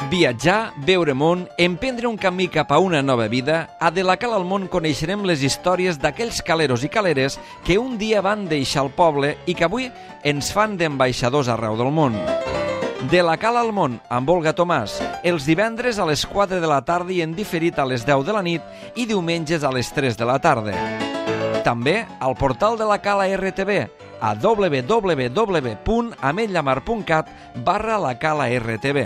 Viatjar, veure món, emprendre un camí cap a una nova vida, a De la Cala al Món coneixerem les històries d'aquells caleros i caleres que un dia van deixar el poble i que avui ens fan d'ambaixadors arreu del món. De la Cala al Món, amb Olga Tomàs, els divendres a les 4 de la tarda i en diferit a les 10 de la nit i diumenges a les 3 de la tarda. També al portal de la Cala RTV, a www.ametlamar.cat/lacala-rtv.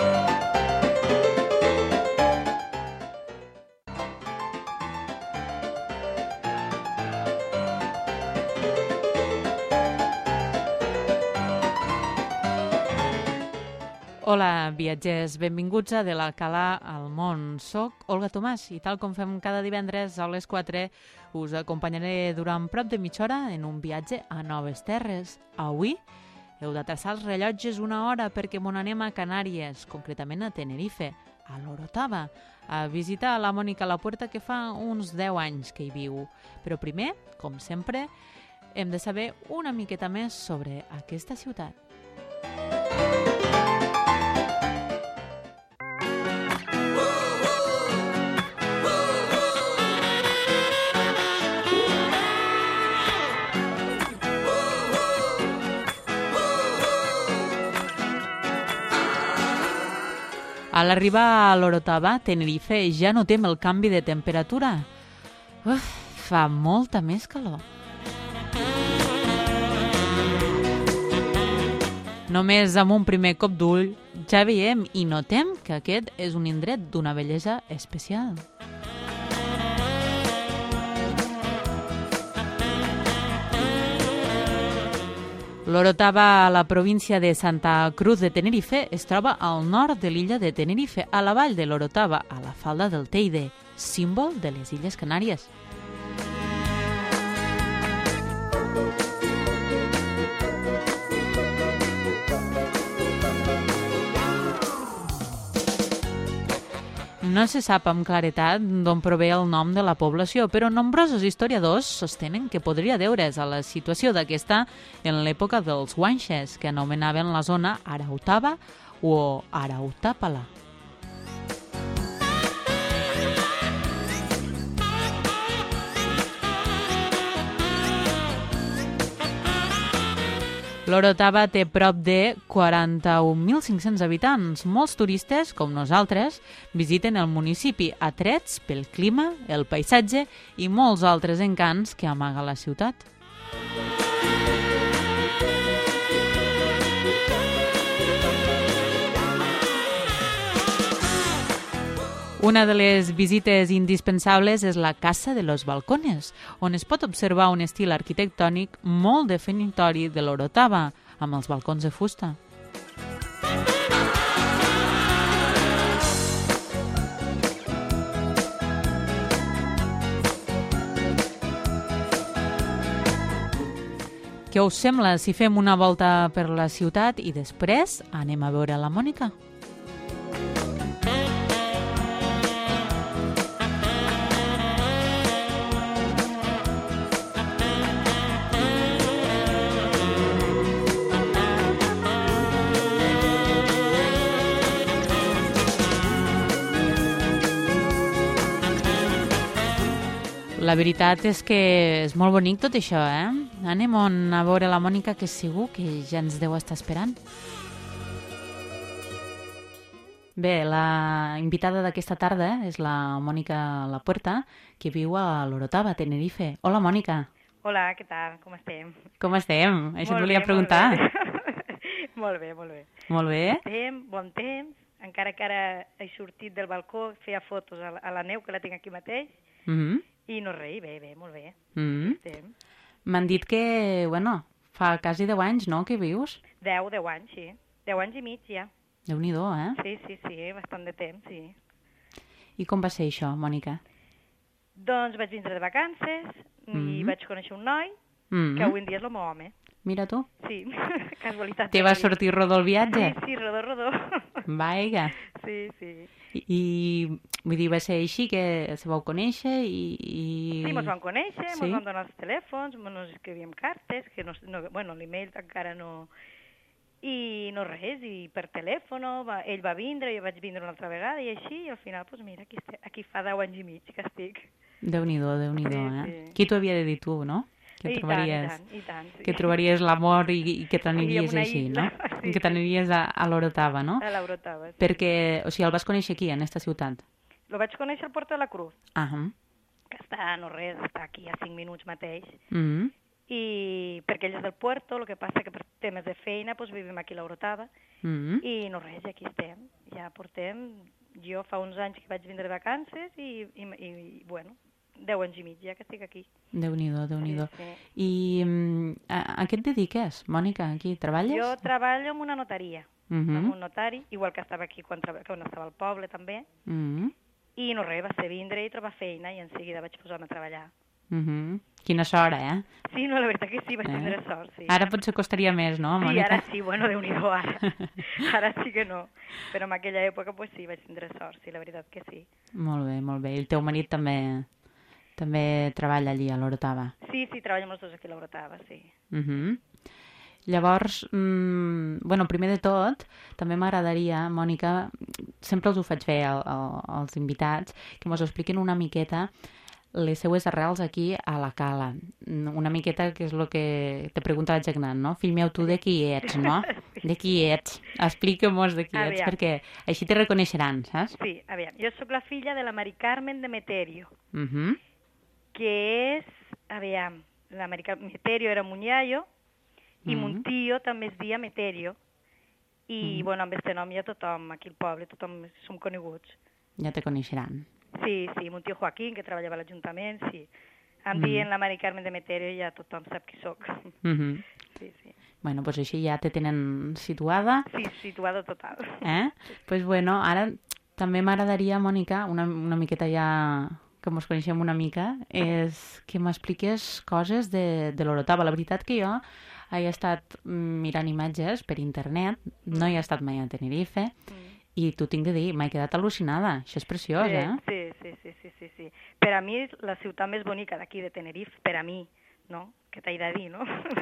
Hola, viatgers, benvinguts a De la Cala al Món. Soc Olga Tomàs i tal com fem cada divendres a les 4 us acompanyaré durant prop de mitja hora en un viatge a noves terres. Avui heu de traçar els rellotges una hora perquè m'on anem a Canàries, concretament a Tenerife, a l'Orotava, a visitar la Mònica Lapuerta que fa uns 10 anys que hi viu. Però primer, com sempre, hem de saber una miqueta més sobre aquesta ciutat. A l'arribar a l'Orotava, Tenerife ja notem el canvi de temperatura. Fa molta més calor. Només amb un primer cop d'ull ja veiem i notem que aquest és un indret d'una bellesa especial. L'Orotava, a la província de Santa Cruz de Tenerife, es troba al nord de l'illa de Tenerife, a la vall de l'Orotava, a la falda del Teide, símbol de les Illes Canàries. No se sap amb claretat d'on prové el nom de la població, però nombrosos historiadors sostenen que podria deure's a la situació d'aquesta en l'època dels guanxes, que anomenaven la zona Arautava o Arautapala. L'Orotava té prop de 41.500 habitants. Molts turistes, com nosaltres, visiten el municipi atrets pel clima, el paisatge i molts altres encants que amaga la ciutat. Una de les visites indispensables és la Casa de los Balcones, on es pot observar un estil arquitectònic molt definitori de l'Orotava, amb els balcons de fusta. Què us sembla si fem una volta per la ciutat i després anem a veure la Mònica? La veritat és que és molt bonic tot això, Anem a veure la Mònica, que segur que ja ens deu estar esperant. Bé, la invitada d'aquesta tarda és la Mònica Lapuerta, que viu a l'Orotava, Tenerife. Hola, Mònica. Hola, què tal? Com estem? Com estem? Això et volia preguntar. Molt bé, molt bé. Molt bé. Bon temps, encara que ara he sortit del balcó, feia fotos a la neu, que la tinc aquí mateix, i no rei, bé, molt bé. M'han dit que, fa quasi 10 anys, no?, que vius? 10 anys, sí. 10 anys i mig, ja. Déu-n'hi-do, Sí, bastant de temps, sí. I com va ser això, Mònica? Doncs vaig vindre de vacances i vaig conèixer un noi que avui en dia és el meu home. Mira tu. Sí, casualitat. Te va sortir rodó el viatge? Sí, rodó. Vaja. Sí. I vull dir, va ser així que se vau conèixer i... Sí, ens vam conèixer, Sí? ens vam donar els telèfons, ens escrivíem cartes, que l'email encara no... I no res, i per telèfon, ell va vindre, jo vaig vindre una altra vegada, i així, i al final, doncs mira, aquí fa 10 anys i mig que estic. Déu-n'hi-do, Déu-n'hi-do, Sí. Qui t'ho havia de dir tu, no? Que I tant, sí. Que trobaries l'amor i que t'aniries una així, isla, no? sí, Que t'aniries a l'Orotava, no? A l'Orotava, sí. Perquè, o sigui, el vas conèixer aquí, en esta ciutat? Lo vaig conèixer al Puerto de la Cruz, Ah, que està, no res, està aquí a 5 minuts mateix. mm. I perquè ell és del Puerto, el que passa que per temes de feina doncs vivim aquí a l'Orotava. I no res, aquí estem. Ja portem, jo fa uns anys que vaig vindre de vacances i bueno, 10 anys i mig ja que estic aquí. Déu-n'hi-do, Déu-n'hi-do. Sí. I a què et dediques, Mònica? Aquí treballes? Jo treballo en una notaria, amb un notari, igual que estava aquí quan estava al poble també. I no res, va ser vindre i trobar feina i en seguida vaig posar-me a treballar. Quina sort, eh? Sí, no, la veritat que sí, vaig tindre sort, sí. Ara potser costaria més, no, Mònica? Sí, ara sí, bueno, Déu-n'hi-do, ara. Ara sí que no. Però en aquella època, pues sí, vaig tindre sort, sí, la veritat que sí. Molt bé, molt bé. I el teu marit també treballa allí, a l'Orotava? Sí, treballem els dos aquí a l'Orotava, sí. Llavors, bueno, primer de tot, també m'agradaria, Mònica, sempre els ho faig fer als invitats, que mos expliquin una miqueta les seues arrels aquí a la Cala. Una miqueta que és el que te pregunta la Jagnat, no? Fill meu, tu de qui ets, no? De qui ets? Explica-mos de qui ets, perquè així te reconeixeran, saps? Sí, aviam, jo sóc la filla de la Mari Carmen de Meterio, que és, aviam, la Mari Carmen Meterio era Munyayo, i mon tio també es dia Meterio, i, bueno, amb este nom ja tothom, aquí al poble, tothom som coneguts. Ja te coneixeran. Sí, mon tio Joaquín, que treballava a l'Ajuntament, sí. Em dient la Mari Carmen de Meterio i ja tothom sap qui sóc. Sí. Bueno, doncs així ja te tenen situada. Sí, situada total. Doncs bueno, ara també m'agradaria, Mònica, una miqueta ja que mos coneixem una mica, és que m'expliques coses de l'Orotava. La veritat que jo he estat mirant imatges per internet, no he estat mai a Tenerife, i t'ho tinc de dir, m'he quedat al·lucinada. Això és preciós, Sí. Per a mi és la ciutat més bonica d'aquí de Tenerife, per a mi, no? Que t'he de dir, no?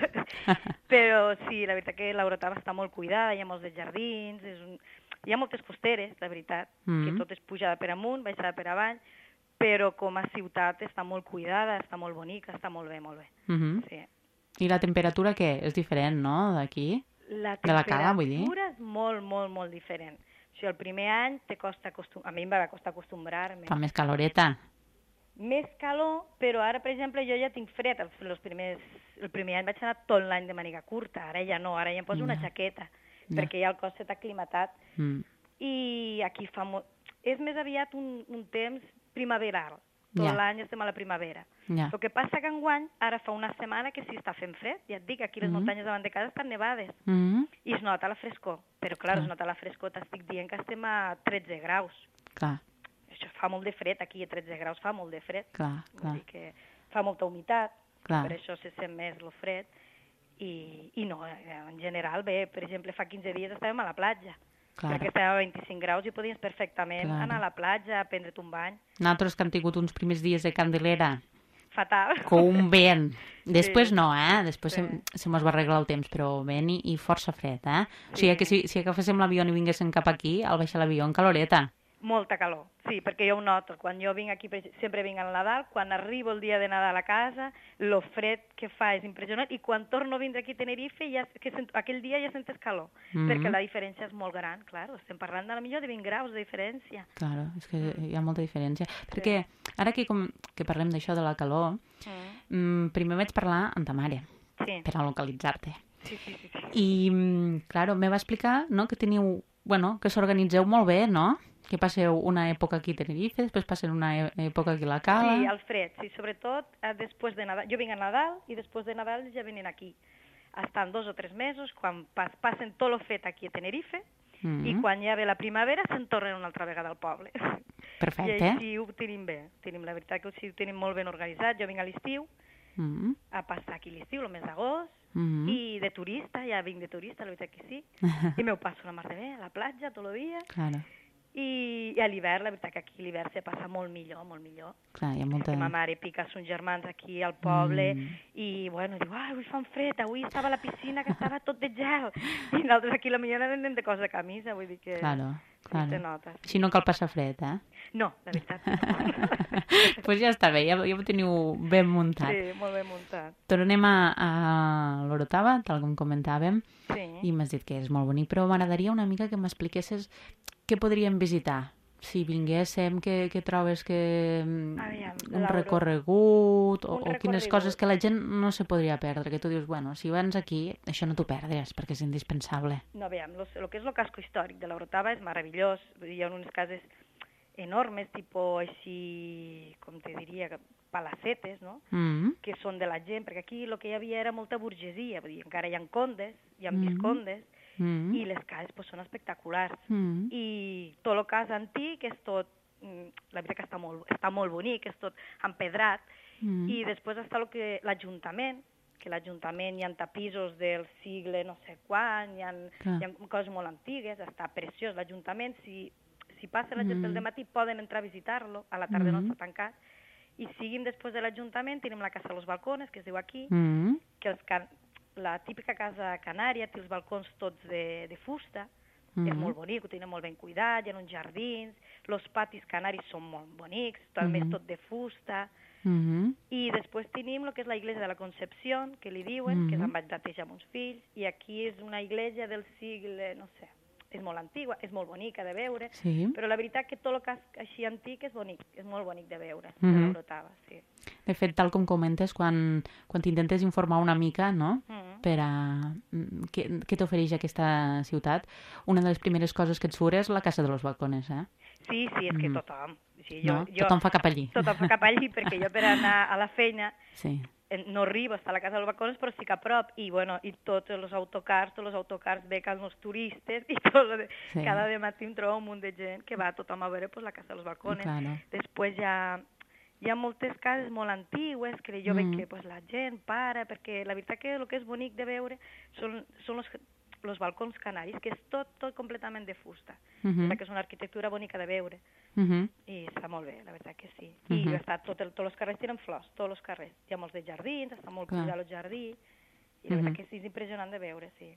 Però sí, la veritat que l'Orotava està molt cuidada, hi ha molts de jardins, hi ha moltes costeres, la veritat, que tot és pujada per amunt, baixada per avall, però com a ciutat està molt cuidada, està molt bonica, està molt bé, molt bé. Sí. I la temperatura què? És diferent, no?, d'aquí? La de la Cala, vull dir? temperatura és molt, molt, molt diferent. O sigui, el primer any a mi em va costar acostumbrar-me. Fa més caloreta. Més calor, però ara, per exemple, jo ja tinc fred. El primer any vaig anar tot l'any de màniga curta, ara ja no, ara ja em poso una jaqueta, perquè ja el cos s'ha aclimatat. I aquí fa molt... És més aviat un temps primaveral. Tot l'any estem a la primavera. El que passa que enguany, ara fa una setmana que sí està fent fred, ja et dic, aquí les muntanyes davant de casa estan nevades, i es nota la frescor, però clar, es nota la frescor, t'estic dient que estem a 13 graus. Clar. Això fa molt de fred, aquí a 13 graus fa molt de fred. Clar. Vull dir que fa molta humitat, per això se sent més el fred, i no, en general, bé, per exemple, fa 15 dies estàvem a la platja, perquè estàvem a 25 graus i podies perfectament anar a la platja, a prendre't un bany. Nosaltres que hem tingut uns primers dies de Candelera. Fatal. Com un vent. Després no, Després se mos va arreglar el temps, però vent i força fred, O sigui que si agaféssim l'avió i vinguéssim cap aquí, al baixar l'avió en caloreta. Molta calor, sí, perquè jo ho noto. Quan jo vinc aquí, sempre vinc al Nadal, quan arribo el dia de Nadal a casa, lo fred que fa és impressionant, i quan torno a vindre aquí a Tenerife, aquell dia ja sentes calor, perquè la diferència és molt gran, clar, estem parlant de millor de 20 graus de diferència. Clar, és que hi ha molta diferència. Perquè ara que parlem d'això de la calor, primer vaig parlar amb ta mare, per a localitzar-te. Sí. I, clar, me va explicar que teniu, que s'organitzeu molt bé, no?, que passeu una època aquí a Tenerife, després passeu una època aquí a la Cala. Sí, al fred, sí, sobretot després de Nadal. Jo vinc a Nadal i després de Nadal ja venen aquí. Estan 2 o 3 mesos, quan passen tot el fet aquí a Tenerife, i quan ja ve la primavera se'n tornen una altra vegada al poble. Perfecte. I així ho tenim bé. La veritat que ho tenim molt ben organitzat. Jo vinc a l'estiu, a passar aquí l'estiu, el mes d'agost, i de turista, ja vinc de turista, la veritat que sí. I m'ho passo la mar de bé, a la platja, tot el dia. Claro. I a l'hivern, la veritat que aquí l'hivern se passa molt millor, molt millor. Clar, hi ha molta... Que ma mare pica els germans aquí al poble i, bueno, diu, avui fan fred, avui estava a la piscina que estava tot de gel. I nosaltres aquí la millor anem de cosa de camisa, vull dir que... Claro. Se nota. Així no cal passar fred, eh? No, la veritat no. Pues ja està bé, ja ho teniu ben muntat. Sí, molt ben muntat. Tornem a l'Orotava, tal com comentàvem, i m'has dit que és molt bonic, però m'agradaria una mica que m'expliquessis què podríem visitar. Si vinguéssim, què trobes que... un recorregut o quines coses que la gent no se podria perdre, que tu dius, bueno, si vens aquí, això no t'ho perdres, perquè és indispensable. No, aviam, el que és el casco històric de l'Orotava és meravellós. Hi ha unes cases enormes, tipus així, com te diria, palacetes, no? Que són de la gent, perquè aquí el que hi havia era molta burgesia, vull dir, encara hi ha condes, hi ha viscondes, i les cases pues, són espectaculars. I tot el cas antic és tot, la veritat que està molt bonic, és tot empedrat, i després està l'Ajuntament, que l'Ajuntament hi ha tapissos del segle no sé quan, hi ha coses molt antigues, està preciós. L'Ajuntament, si passa la gent pel dematí, poden entrar a visitar-lo, a la tarda no està tancat, i siguin després de l'Ajuntament, tenim la Casa de los Balcones, que es diu aquí, que la típica casa canària té els balcons tots de fusta, és molt bonic, ho tenen molt ben cuidat, hi ha uns jardins, els patis canaris són molt bonics, també és tot de fusta, i després tenim el que és la Iglesia de la Concepción, que li diuen, que se'n vaig batejar amb uns fills, i aquí és una iglesia del segle, no sé, és molt antiga, és molt bonica de veure, però la veritat que tot el que és així antic és bonic, és molt bonic de veure, de l'Orotava, sí. De fet, tal com comentes, quan t'intentes informar una mica, no?, per a què t'ofereix aquesta ciutat, una de les primeres coses que et surt és la Casa de los Balcones, eh? Sí, és que tothom. Tothom fa cap allí. Tothom fa cap allí, perquè jo per anar a la feina no arribo hasta la Casa dels Balcones, però sí que a prop, i tots els autocars bequen els turistes, i cada matí em trobo un munt de gent que va tothom a veure la Casa dels Balcones. Després hi ha moltes cases molt antigues que jo veig que la gent para, perquè la veritat que el que és bonic de veure són els balcons canaris, que és tot completament de fusta. Que és una arquitectura bonica de veure. I està molt bé, la veritat que sí. I tots els carrers tenen flors, tots els carrers. Hi ha molts de jardins, està molt cuidat el jardí, i la veritat que sí, és impressionant de veure, sí.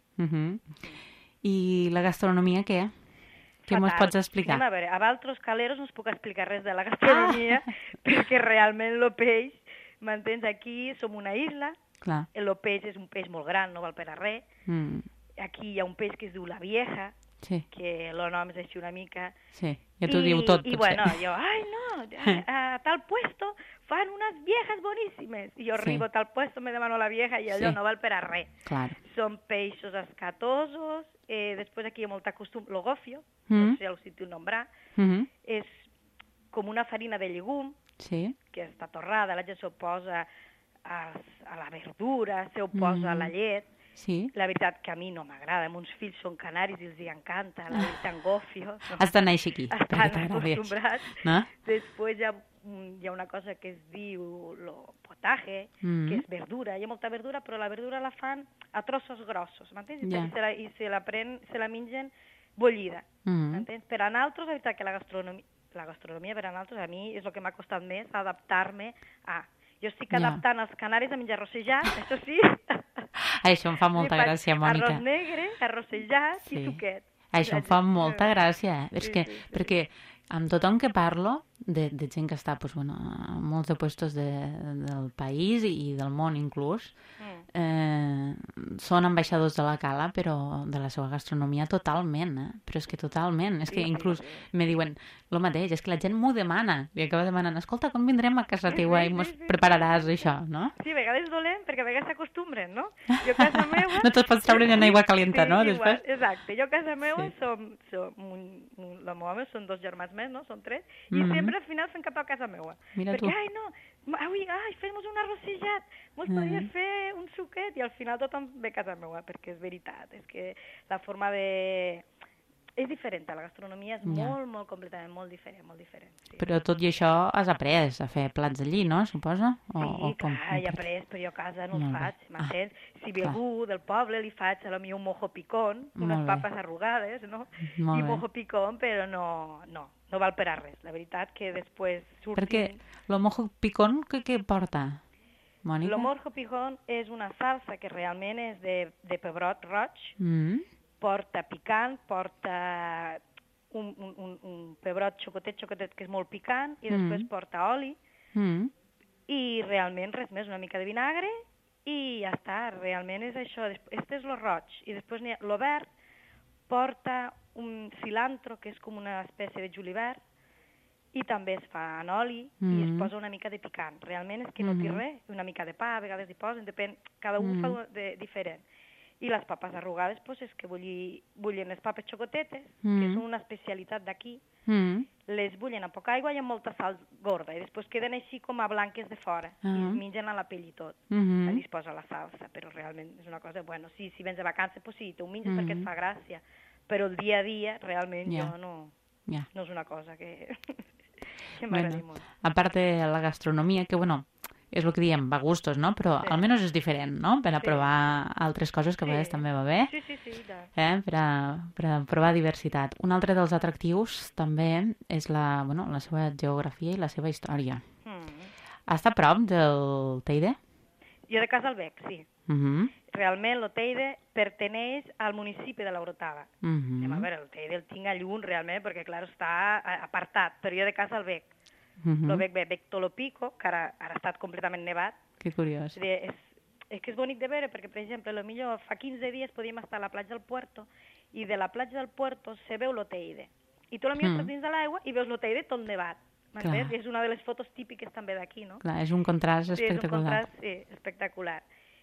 I la gastronomia, què? Què mos pots explicar? A veure, a Valtros Caleros no us puc explicar res de la gastronomia, perquè realment el peix, m'entens, aquí som una isla, el peix és un peix molt gran, no val per a res, aquí hi ha un peix que es diu la vieja, que el nom és així una mica... Sí, ja t'ho diu tot, potser. I bueno, jo, a tal puesto fan unes viejas boníssimes. I jo arribo a tal puesto, me demano la vieja, i allò no val per a res. Són peixos escatosos, després aquí hi ha molta costum, el gofio, no sé si heu sentit nombrar, és com una farina de llegum, que està torrada, la gent s'ho posa a la verdura, s'ho posa a la llet. La veritat que a mi no m'agrada, uns fills són canaris i els hi encanta, la veritat, gofio. Has d'anar així aquí. Estan acostumbrats. Després hi ha una cosa que es diu lo potaje, que és verdura. Hi ha molta verdura, però la verdura la fan a trossos grossos, m'entens? I se la mengen bullida, m'entens? Per a nosaltres, la veritat que la gastronomia per a nosaltres, a mi és el que m'ha costat més, adaptar-me a... Jo estic adaptant els canaris a menjar rossejat, això sí. Això em fa molta gràcia, Mònica. Arròs negre, arrossejat i suquet. Això em fa molta gràcia, perquè amb tothom que parlo, de gent que està a molts de puestos del país i del món inclús, són ambaixadors de la Cala, però de la seva gastronomia totalment, però és que totalment, és que inclús me diuen el mateix, és que la gent m'ho demana, i acaba demanant, escolta, com vindrem a casa teua i mos prepararàs això, no? Sí, a vegades dolent, perquè a vegades s'acostumbren, no? Jo a casa meva... No te'ls pots treure en aigua calenta, no? Després? Exacte, jo a casa meva la meva home són 2 germans més, no? Són 3, i sempre al final fem cap a casa meva. Perquè, avui, fem-nos un arrossejat, mos podria fer un suquet, i al final tothom ve a casa meva, perquè és veritat, és que la forma de És diferent, la gastronomia és molt completament molt diferent. Sí. Però tot i això has après a fer plats allí, no? Suposa? Sí, clar, he après, però jo a casa no els faig, m'entens? Si ve algú del poble li faig a lo millor un mojo picón, unes papes arrugades, no? I mojo picón, però no val per a res. La veritat que després surtin... Perquè el mojo picón què porta, Mònica? El mojo picón és una salsa que realment és de pebrot roig, porta picant, porta un pebrot xocotet que és molt picant, i després porta oli, i realment res més, una mica de vinagre, i ja està, realment és això. Este és el roig, i després el verd porta un cilantro, que és com una espècie de julivert, i també es fa en oli, i es posa una mica de picant. Realment és que no té res, una mica de pa, a vegades hi posen, depèn, cada un fa diferent. I les papes arrugades, doncs és que bullen les papes xocotetes, que són una especialitat d'aquí, les bullen amb poca aigua i amb molta sal gorda, i després queden així com a blanques de fora, i es mengen a la pell i tot. Allí es posa la salsa, però realment és una cosa, bueno, si vens de vacances, doncs sí, t'ho menges perquè et fa gràcia, però el dia a dia, realment, jo no és una cosa que m'agradi molt. A part de la gastronomia, que, bueno, és el que diem, va a gustos, no? Però almenys és diferent, no? Per a provar altres coses que a vegades també va bé. Sí. Per a provar diversitat. Un altre dels atractius també és la seva geografia i la seva història. Està a prop del Teide? Jo de casa al bec, sí. Realment el Teide perteneix al municipi de l'Orotava. A veure, el Teide el tinc a lluny realment perquè, clar, està apartat, però jo de casa al bec. El bec Tolopico, que ara ha estat completament nevat. Que curiós. És que és bonic de veure perquè, per exemple, potser fa 15 dies podíem estar a la platja del Puerto i de la platja del Puerto se veu el Teide. I tu potser estàs dins de l'aigua i veus el Teide tot nevat. És una de les fotos típiques també d'aquí, no? Clar, és un contrast espectacular. Sí, és un contrast espectacular.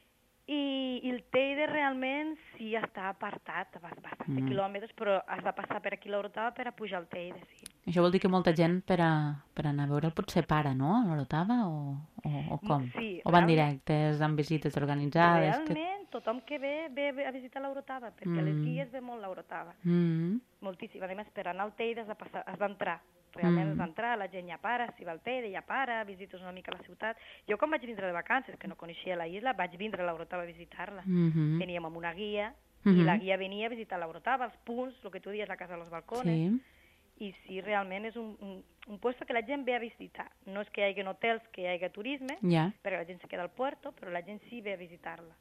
I el Teide realment sí està apartat, bastants quilòmetres, però has de passar per aquí l'Orotava per a pujar al Teide, sí. Això vol dir que molta gent per anar a veure'l potser para, no?, a l'Orotava, o com? Sí. O van directes amb visites organitzades? Realment, tothom que ve a visitar l'Orotava, perquè a les guies ve molt l'Orotava. Moltíssim. A més, per anar al Teide has d'entrar. Realment has d'entrar, la gent ja para, si va al Teide ja para, visites una mica la ciutat. Jo quan vaig vindre de vacances, que no coneixia la isla, vaig vindre a l'Orotava a visitar-la. Veníem amb una guia, i la guia venia a visitar l'Orotava, els punts, el que tu dius, la Casa de los Balcones, i sí, realment és un puesto que la gent ve a visitar. No és que hi hagi hotels, que hi hagi turisme, perquè la gent se queda al puerto, però la gent sí ve a visitar-la.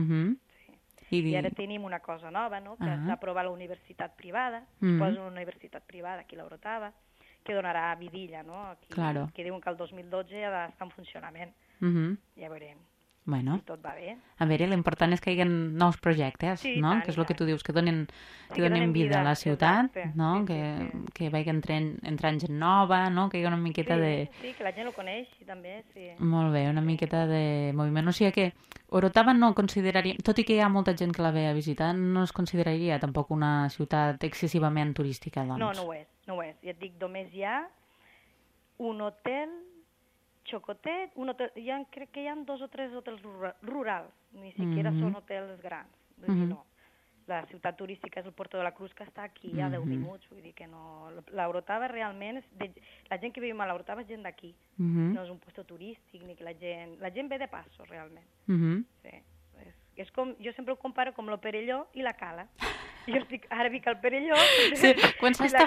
I ara tenim una cosa nova, no?, que s'ha aprovat la universitat privada, es posa una universitat privada aquí a l'Orotava, que donarà vidilla, no?, aquí, que diuen que el 2012 ha d'estar en funcionament. Ja veurem. Bueno, si tot va bé. A veure, l'important és que hi hagi nous projectes, no? Que és el que tu dius, que donen vida a la ciutat, no? Que vagi entrant gent nova, no? Que hi hagi una miqueta de... Sí, que la gent ho coneixi també, sí. Molt bé, una miqueta de moviment. O sigui que Orotava no consideraria, tot i que hi ha molta gent que la ve a visitar, no es consideraria tampoc una ciutat excessivament turística, doncs. No ho és. Ja et dic, només hi ha un hotel xocotet, crec que hi ha 2 o 3 hotels rurals, ni siquiera són hotels grans. No. La ciutat turística és el Puerto de la Cruz, que està aquí a 10 minuts, vull dir que no... L'Orotava realment, la gent que vivim a l'Orotava és gent d'aquí, no és un puesto turístic, ni que la gent ve de passo, realment. Sí. És com, jo sempre ho comparo com el Perelló i la Cala. Jo ara vic al Perelló quan s'està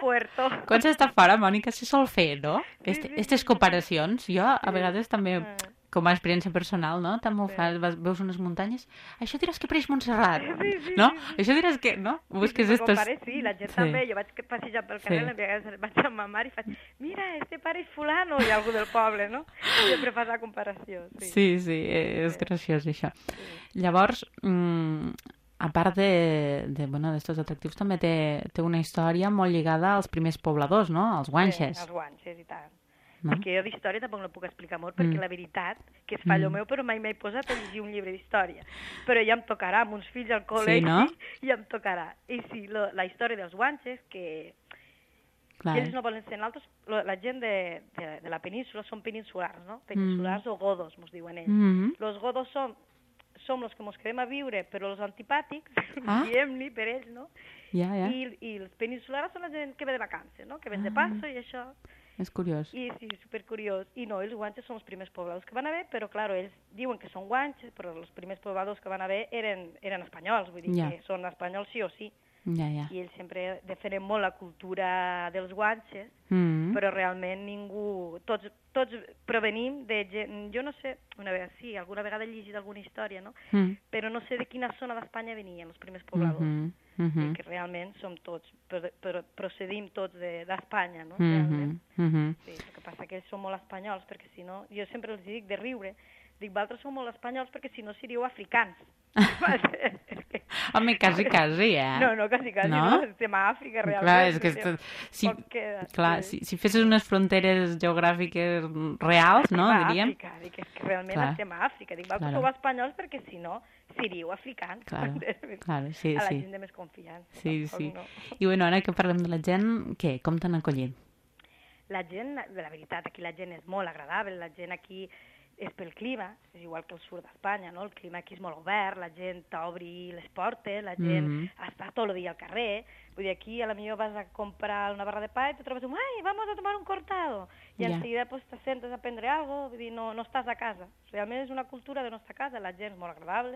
fora, Mònica, se sol fer, no? Aquestes comparacions, jo a vegades també, com a experiència personal, no? També ho fas, veus unes muntanyes, això diràs que pareix Montserrat, no? Això diràs que, no? Busques estos... Sí, la gent també, jo vaig passejar pel carrer, vaig amb ma mare i faig, mira, este pareix fulano, i algú del poble, no? I sempre fas la comparació. Sí, és graciós, això. Llavors, a part d'estos atractius, també té una història molt lligada als primers pobladors, no? Els guanxes. Els guanxes, i tant. Perquè jo d'història tampoc no puc explicar molt, perquè la veritat, que és fallo meu, però mai m'he posat a llegir un llibre d'història. Però ja em tocarà, amb uns fills al col·legi, ja em tocarà. I sí, la història dels guanxes, que ells no volen ser altres, la gent de la península són peninsulars, no? Peninsulars o godos, mos diuen ells. Los godos som els que mos quedem a viure, però els antipàtics, diem-li per ells, no? I els peninsulares són la gent que ve de vacances, no? Que ven de passo i això. És curiós. I sí, supercuriós. I no, els guanxes són els primers pobladors que van haver, però, clar, ells diuen que són guanxes, però els primers pobladors que van haver eren espanyols, vull dir que són espanyols sí o sí. I ells sempre defenen molt la cultura dels guanxes, però realment ningú... Tots provenim de gent... Jo no sé, alguna vegada he llegit alguna història, no? Però no sé de quina zona d'Espanya venien els primers pobladors. I que realment som tots, procedim tots d'Espanya, no? Realment. Sí, el que passa que ells són molt espanyols, perquè si no... Jo sempre els dic de riure, dic, vosaltres sou molt espanyols perquè si no seríeu africans. Home, quasi, No, quasi, no? Estem a Àfrica, realment. Clar, és que si fessis unes fronteres geogràfiques reals, no, diríem? Àfrica, dic, és que realment estem a Àfrica. Dic, vosaltres sou espanyols perquè si no seríeu africans. Claro, sí. A la gent de més confiança. Sí. I bueno, ara que parlem de la gent, què? Com t'han acollit? La gent, la veritat, aquí la gent és molt agradable, la gent aquí és pel clima, és igual que el sud d'Espanya, no? El clima aquí és molt obert, la gent t'obri les portes, la gent està tot el dia al carrer. Vull dir, aquí a la millor vas a comprar una barra de pa i te trobes ¡ay, vamos a tomar un cortado! I enseguida pues, te sentes a prendre algo, vull dir, no estàs a casa. Realment és una cultura de nostra casa, la gent és molt agradable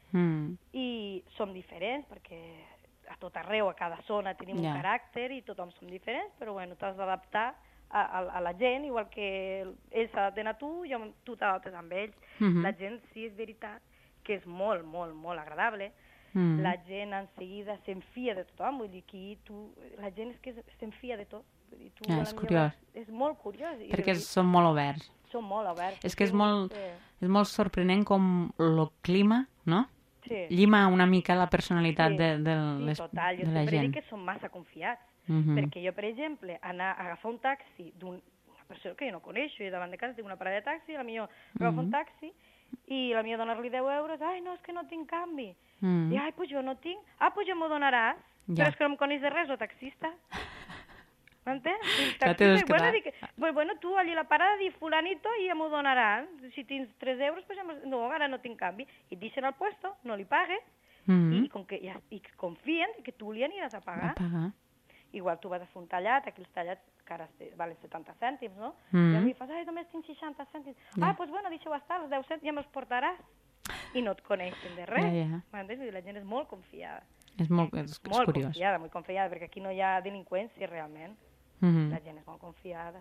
i som diferents perquè a tot arreu, a cada zona tenim un caràcter i tothom som diferents, però bueno, t'has d'adaptar a la gent, igual que ells s'adapten a tu, tu t'adaptes amb ells. La gent sí és veritat que és molt, molt, molt agradable. La gent en seguida s'enfia de tothom, vull dir, aquí la gent és que s'enfia de tot. És curiós. És molt curiós. Perquè són molt oberts. Són molt oberts. És que és molt sorprenent com el clima, no? Llima una mica la personalitat de la gent. Total, jo sempre dic que són massa confiats. Perquè jo, per exemple, anar a agafar un taxi d'una persona que jo no coneixo, i davant de casa tinc una parada de taxi, a la millor agafo un taxi i a la millor donar-li 10 euros, ai, no, és que no tinc canvi. I, ai, pues jo no tinc. Ah, pues ja m'ho donaràs. Però és que no em coneix de res, el taxista. M'entens? Bueno, tu allà a la parada di fulanito i ja m'ho donaran. Si tens 3 euros, pues no, ara no tinc canvi. I et deixen al puesto, no li pagues, i confien que tu li aniràs a pagar. Igual tu vas a fer un tallat, aquí els tallats que ara valen 70 cèntims, no? I li fas, ai, només tinc 60 cèntims. Ah, doncs bueno, deixa-ho estar, els 10 cèntims ja me'ls portaràs. I no et coneixen de res. La gent és molt confiada. És curiós. Molt confiada, perquè aquí no hi ha delinqüència, realment. La gent és molt confiada.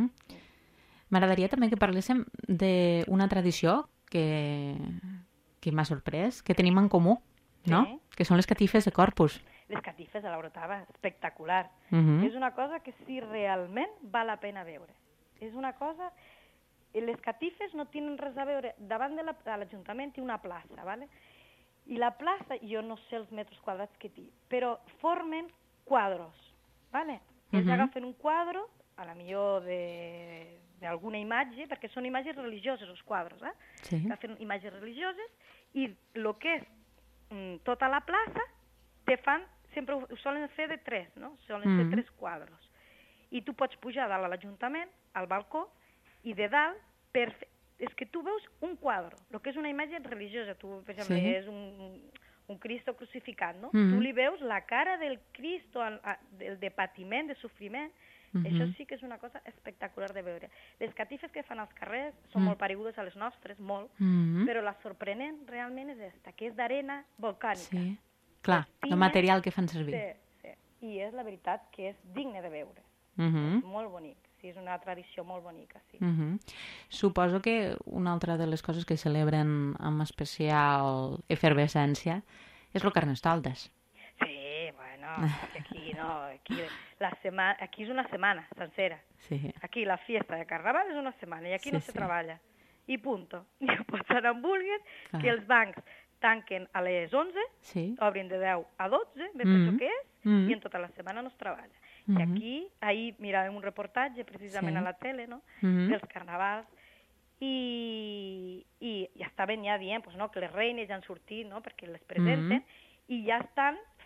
M'agradaria també que parléssim d'una tradició que m'ha sorprès, que tenim en comú, no? Que són les catifes de Corpus. Les catifes de l'Orotava, espectacular. És una cosa que sí realment val la pena veure. És una cosa... Les catifes no tenen res a veure. Davant de l'Ajuntament hi ha una plaça, ¿vale? I la plaça, jo no sé els metres quadrats que té, però formen quadros, ¿vale? Ells agafen un quadro, a la millor d'alguna imatge, perquè són imatges religioses, els quadros, agafen imatges religioses, i el que és tota la plaça, te fan, sempre ho solen fer de 3, no? Solen ser 3 quadros. I tu pots pujar dalt a l'Ajuntament, al balcó, i de dalt, és que tu veus un quadre, el que és una imatge religiosa, tu, per exemple, és un Cristo crucificat, no? Tu li veus la cara del Cristo, de patiment, de sofriment. Això sí que és una cosa espectacular de veure. Les catifes que fan als carrers són molt paregudes a les nostres, molt, però la sorprenent realment és aquesta, que és d'arena volcànica. Sí, clar, el material que fan servir. Sí, i és la veritat que és digne de veure. És molt bonic. Sí, és una tradició molt bonica, sí. Suposo que una altra de les coses que celebren amb especial efervescència és el Carnestoltes. Sí, bueno, aquí no, aquí és una setmana sencera. Sí. Aquí la fiesta de Carnaval és una setmana i aquí no se treballa. I punto. I pots anar amb vulguis, que els bancs tanquen a les 11, obrin de 10 a 12, ben penso que és, i en tota la setmana no es treballa. I aquí, ahir miràvem un reportatge precisament a la tele, no?, dels carnavals, i ja estaven ja dient que les reines ja han sortit, no?, perquè les presenten, i ja estan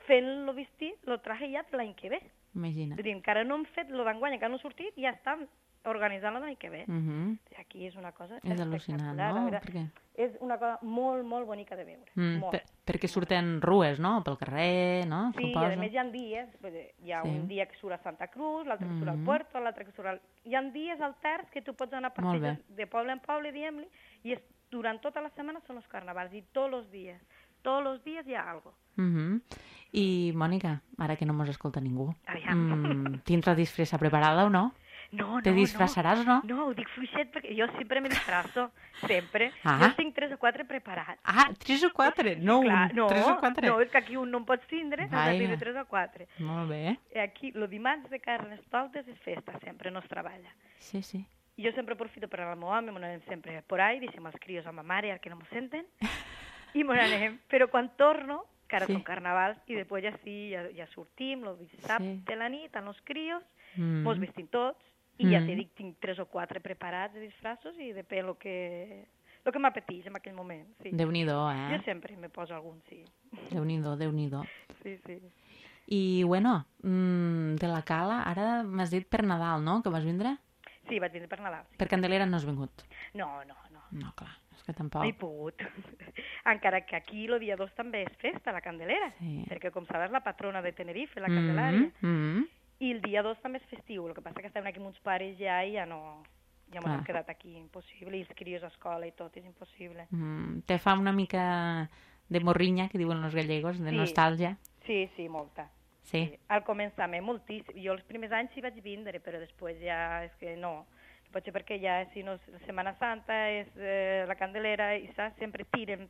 fent el vestit, el traje ja de l'any que ve. Imagina't. Vull dir, encara no hem fet el d'enguany, encara no ha sortit, ja està organitzant l'any que ve. Aquí és una cosa és al·lucinant, no? Perquè... És una cosa molt, molt bonica de veure. Perquè surten rues, no? Pel carrer, no? Sí, i a més hi ha dies, hi ha un dia que surt a Santa Cruz, l'altre que surt al Puerto, l'altre que surt al... Hi ha dies alterns que tu pots anar a passejar de poble en poble, diguem-li, i durant tota la setmana són els carnavals, i tots els dies hi ha alguna cosa. I, Mònica, ara que no mos escolta ningú, tens la disfressa preparada o no? No, Te disfressaràs, no? No, ho dic fluixet perquè jo sempre me disfrasso, sempre. Jo tinc 3 o 4 preparats. 3 o 4? No, clar, 3 o 4? No, és que aquí un no en pots tindre, has de tindre 3 o 4. Molt bé. Aquí, el dimarts de Carnestoltes és festa, sempre, no es treballa. Sí, sí. Jo sempre aprofito per anar al meu home, m'anem sempre por ahí, deixem els crios amb ma mare, ara que no m'ho senten, i me n'anem. Però quan torno, que ara són carnavals, i després ja sortim, el dissabte a la nit, amb els crios, mos vestim tots, i ja t'he dit, tinc 3 o 4 preparats de disfrazos i depèn el que m'apeteix en aquell moment. Sí. Déu-n'hi-do, Jo sempre me poso algun, sí. Déu-n'hi-do, Déu-n'hi-do. Sí, sí. I, bueno, de la Cala, ara m'has dit per Nadal, no?, que vas vindre? Sí, vaig vindre per Nadal. Sí. Per Candelera no has vingut? No. No, clar, és que tampoc. No he pogut. Encara que aquí el dia 2 també és festa, la Candelera, perquè com sabes la patrona de Tenerife, la Candelària. I el dia 2 també és festiu, el que passa que estem aquí amb uns pares ja i ja m'hem quedat aquí, impossible, i els crios a escola i tot, és impossible. Te fa una mica de morrinya, que diuen els gallegos, de nostàlgia? Sí, molta. Sí? Al començament, moltíssim. Jo els primers anys sí vaig vindre, però després ja és que no. Potser perquè ja, si no, la Setmana Santa és la Candelera i saps, sempre tirem.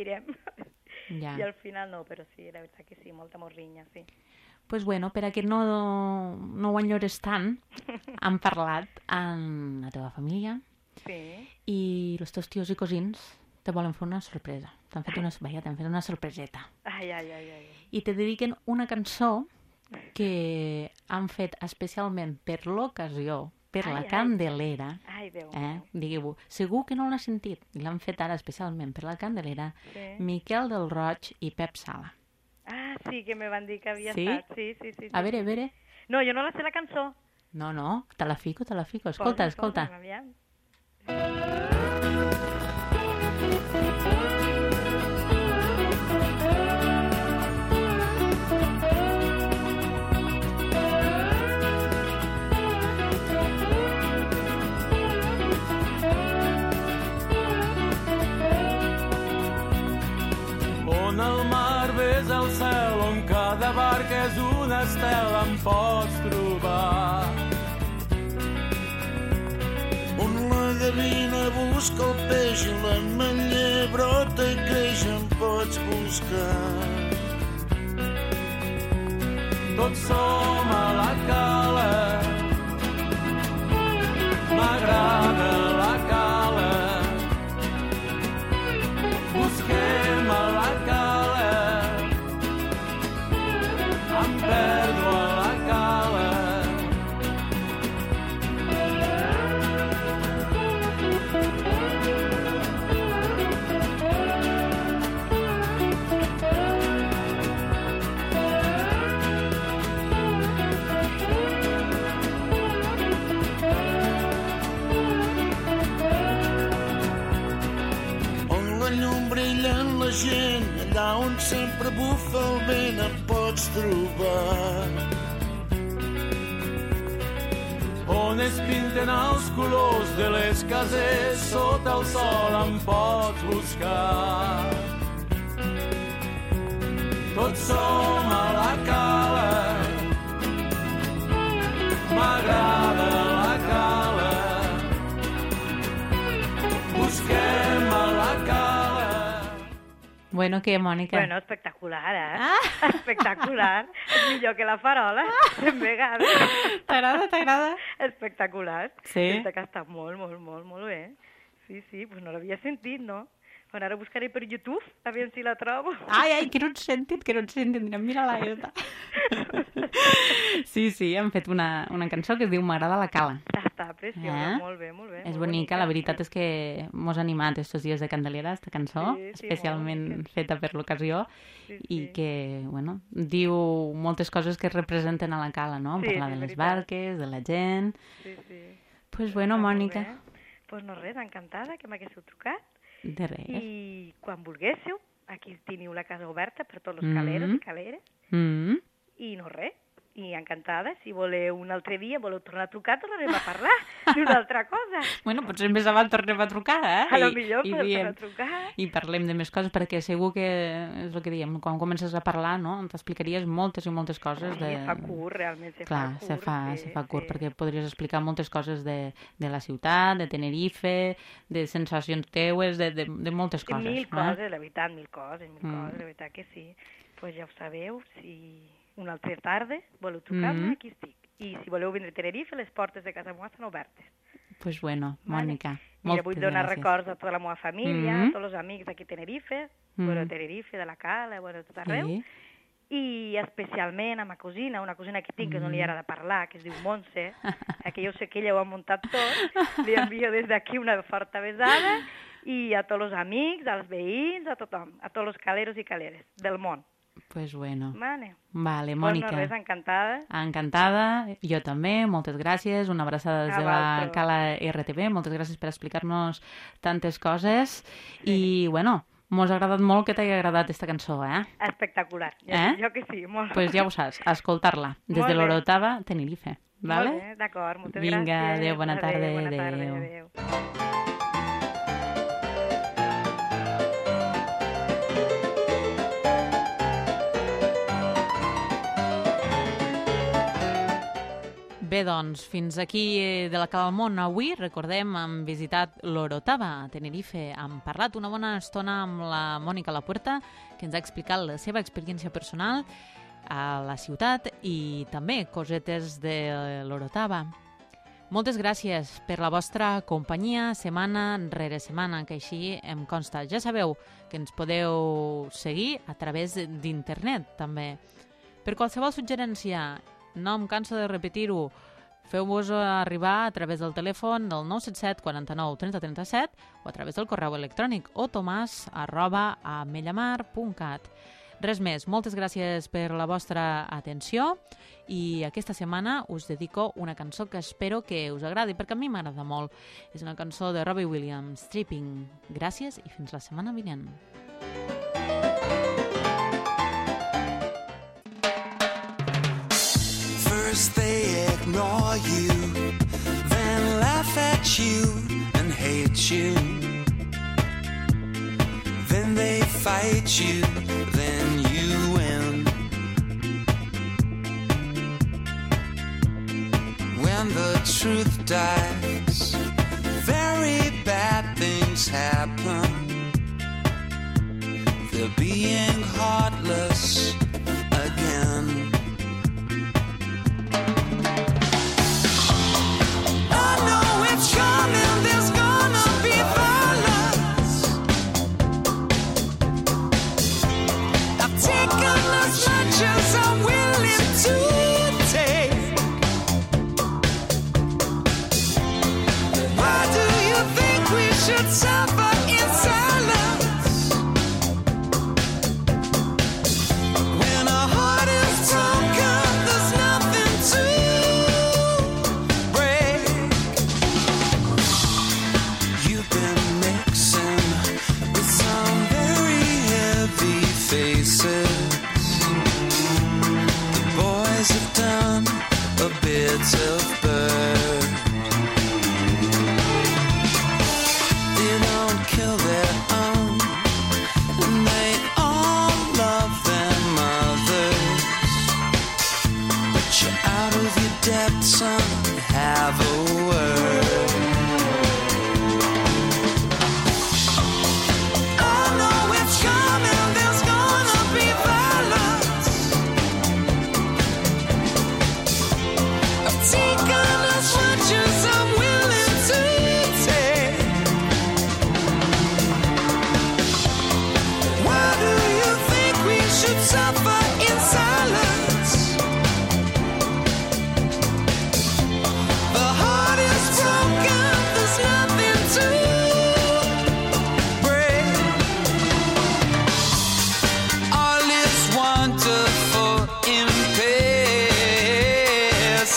Ja. I al final no, però sí, la veritat que sí, molta morrinya, sí. Pues bueno, per a que no ho enyores tant, han parlat amb la teva família i els teus tios i cosins te volen fer una sorpresa. T'han fet una sorpreseta. Ai. I te dediquen una cançó que han fet especialment per l'ocasió, per la Candelera. Ai, Déu. Digueu-ho. Segur que no l'ha sentit. I l'han fet ara especialment per la Candelera, Miquel del Roig i Pep Sala. Sí, que me van dir que havia estat. Sí. A veure. No, jo no la sé la cançó. No, te la fico. Escolta. On el mar ves al cel, on cada barca és una estela, em pots trobar. On la gavina busca el peix i l'ametller brota i creix, em pots buscar. Tots som a la Cala, m'agrada la Cala. Busquem a la Cala, em perdo a la Cala. La gent, allà on sempre bufa el vent, em pots trobar. On es pinten els colors de les cases, sota el sol em pots buscar. Tots som a la Cala, m'agrada la Cala. Busquem a la Cala. Bueno, què, Mònica? Bueno, espectacular, Espectacular. És millor que la farola, 100 vegades. T'agrada? Espectacular. Sí? Que està molt bé. Sí, pues no l'havia sentit, no? Bueno, ara buscaré per YouTube, aviam si la trobo. Ai, que no et sentin, diran, mira-la, Sí, han fet una cançó que es diu M'agrada la cala. Està preciosa, molt bé. És bonica, la veritat és que mos ha animat estos dies de Candelera, esta cançó, especialment feta per l'ocasió, i que, bueno, diu moltes coses que representen a la cala, no? Parlar de les barques, de la gent... Pues bueno, Mònica... Pues no res, encantada que m'haguéssiu trucat. De res. I quan volguéssiu, aquí teniu la casa oberta per tots els caleros i caleres. I no res. I encantada, si voleu un altre dia, voleu tornar a trucar, tornarem a parlar d'una altra cosa. Bueno, potser més avant tornem a trucar, A lo millor podem tornar a trucar. I parlem de més coses, perquè segur que, és el que diem, quan comences a parlar, no?, t'explicaries moltes i moltes coses. Sí, fa curt, realment, se fa curt, perquè podries explicar moltes coses de la ciutat, de Tenerife, de sensacions teues, de moltes coses. Mil coses, la veritat, mil coses, la veritat que sí. Pues ja ho sabeu, si... una altra tarda, voleu trucar-me, aquí estic. I si voleu vindre a Tenerife, les portes de casa meva estan obertes. Pues bueno, Mònica, moltes gràcies. Vull donar records a tota la meva família, a tots els amics d'aquí a Tenerife, bueno, Tenerife, de la Cala, bueno, tot arreu, i especialment a ma cosina, una cosina que tinc que no li agrada parlar, que es diu Montse, que jo sé que ella ho ha muntat tot, li envio des d'aquí una forta besada, i a tots els amics, als veïns, a tothom, a tots els caleros i caleres del món. Pues bueno. Vale, Mònica. Pues no res, encantada. Encantada, jo també, moltes gràcies, una abraçada des de la Cala RTV, moltes gràcies per explicar-nos tantes coses, i bueno, mos ha agradat molt que t'hagi agradat aquesta cançó, Espectacular, jo que sí, molt. Pues ja ho saps, escoltar-la, des de l'Orotava, Tenerife, vale? Molt bé, d'acord, moltes gràcies. Vinga, adéu, bona tarda, adéu. Bé, doncs, fins aquí de la Cala al Món. Avui, recordem, hem visitat l'Orotava, a Tenerife. Hem parlat una bona estona amb la Mònica Lapuerta, que ens ha explicat la seva experiència personal a la ciutat i també cosetes de l'Orotava. Moltes gràcies per la vostra companyia setmana rere setmana, que així em consta. Ja sabeu que ens podeu seguir a través d'internet, també. Per qualsevol suggerència, no em canso de repetir-ho, feu-vos arribar a través del telèfon del 977 49 30 37 o a través del correu electrònic otomas@amellamar.cat. Res més, moltes gràcies per la vostra atenció i aquesta setmana us dedico una cançó que espero que us agradi, perquè a mi m'agrada molt. És una cançó de Robbie Williams, Tripping. Gràcies i fins la setmana vinent. First they ignore you, then laugh at you and hate you. Then they fight you, then you win. When the truth dies, very bad things happen. They're being heartless again.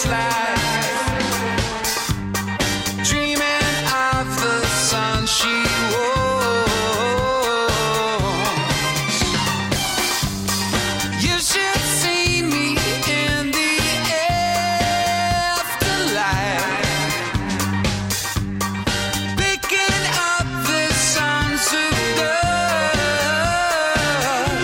like. Dreaming of the sun she wore. You should see me in the afterlife, picking up the sons of love.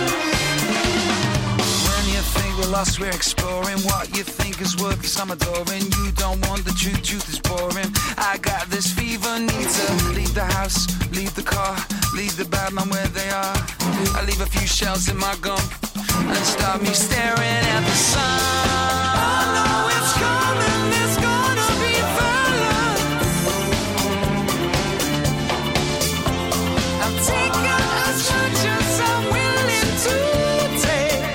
When you think we're lost, we're exploring what you think is worth, 'cause I'm adoring. You don't want the truth, truth is boring. I got this fever, need to leave the house, leave the car, leave the bad man where they are. I leave a few shells in my gum and start me staring at the sun. I know it's coming, there's gonna be violence. I'm taking as much as I'm willing to take.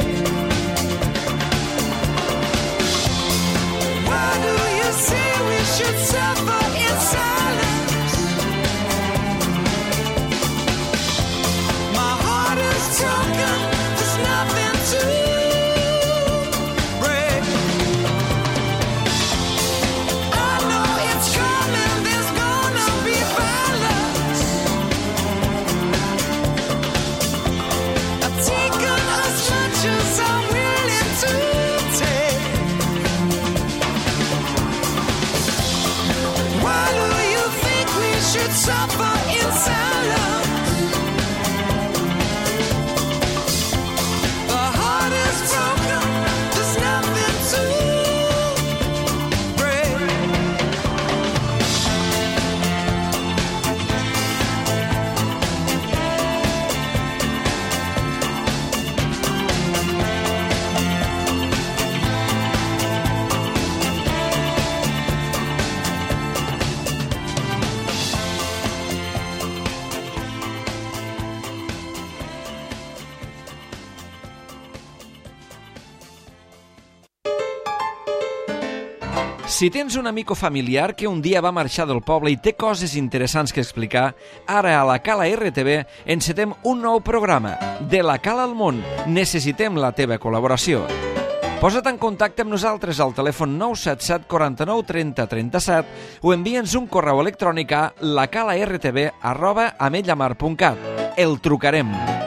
Why do you say we should suffer in silence? My heart is broken, there's nothing to break. I know it's coming, there's gonna be violence. I've taken as much as I'm willing to take. Why do you think we should suffer in silence? The heart is broken, there's nothing to break. Si tens un amic o familiar que un dia va marxar del poble i té coses interessants que explicar, ara a la Cala RTV encetem un nou programa. De la Cala al món, necessitem la teva col·laboració. Posa't en contacte amb nosaltres al telèfon 977 49 30 37 o envia'ns un correu electrònic a lacalartv@ametlllamar.cat. El trucarem.